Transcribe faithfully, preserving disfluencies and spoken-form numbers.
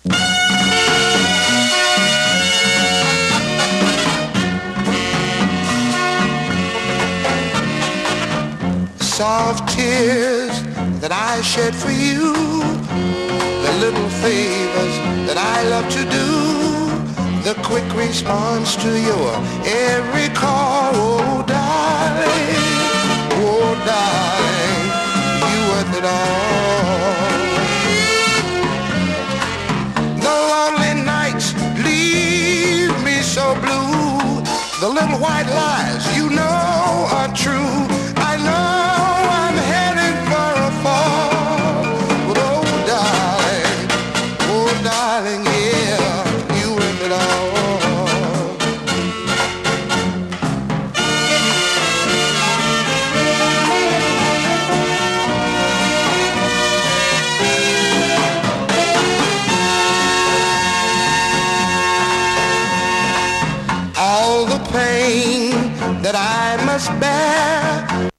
Soft tears that I shed for you, the little favors that I love to do, the quick response to your every call. Oh darling, oh darling, you worth it all. The lonely nights leave me so blue, the little white lies you know are true. I know I'm heading for a fall, but oh darling, oh darling, yeah, you worth it all. All the pain that I must bear